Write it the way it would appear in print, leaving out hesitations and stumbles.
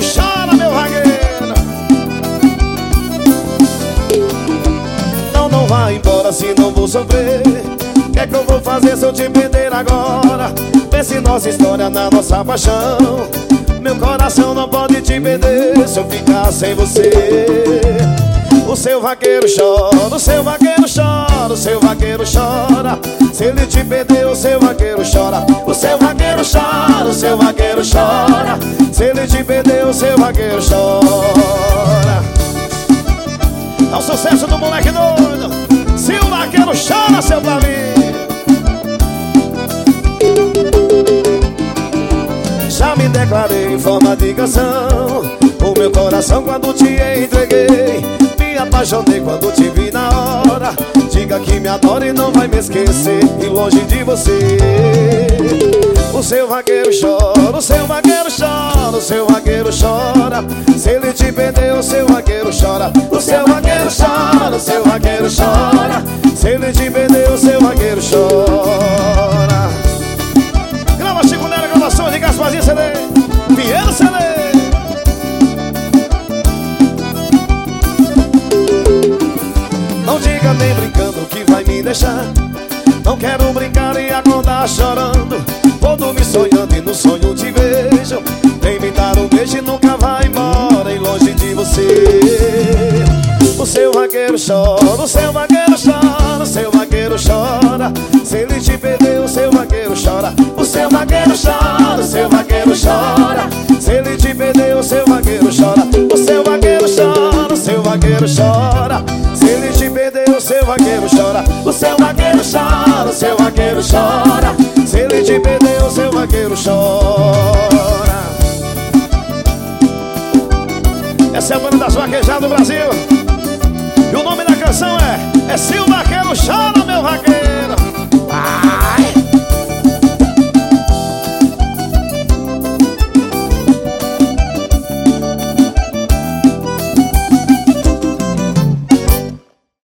chora, meu vaqueiro. Não vai embora se não vou sofrer. O que é que eu vou fazer se eu te perder agora? Pense nossa história na nossa paixão. Meu coração não pode te perder se eu ficar sem você. O seu vaqueiro chora, o seu vaqueiro chora, o seu vaqueiro chora. Se ele te perder, o seu vaqueiro chora. O seu vaqueiro chora, o seu vaqueiro chora. Se ele te perder, o seu vaqueiro chora. É o sucesso do moleque doido. Se o vaqueiro chora, seu Flavinho. Já me declarei em forma de canção. O meu coração quando te entreguei. Me apaixonei quando te vi na hora. Diga que me adora e não vai me esquecer. E longe de você. O seu vaqueiro chora, o seu vaqueiro chora, o seu vaqueiro chora. Se ele te perder, o seu vaqueiro chora. O seu vaqueiro chora, o seu vaqueiro chora. Se ele te perder, o seu vaqueiro chora. Grava Chico Nera, gravação de Gasparzinho CD, Pinheiro CD. Não diga nem brincando que vai me deixar. Não quero brincar e acordar chorando. Vou dormir sonhando e no sonho te vejo. Vem me dar um beijo e nunca vai embora e longe de você. O seu vaqueiro chora, o seu vaqueiro chora, o seu vaqueiro chora. Se ele te perder, o seu vaqueiro chora. O seu vaqueiro chora, o seu vaqueiro chora. Se ele te perder, o seu vaqueiro chora. O seu vaqueiro chora, o seu vaqueiro chora. Se ele te perder, o seu vaqueiro chora. O seu vaqueiro chora, o seu vaqueiro chora. Se ele te perder, o seu vaqueiro chora. Essa é a banda das vaquejadas do Brasil. E o nome da canção é Silva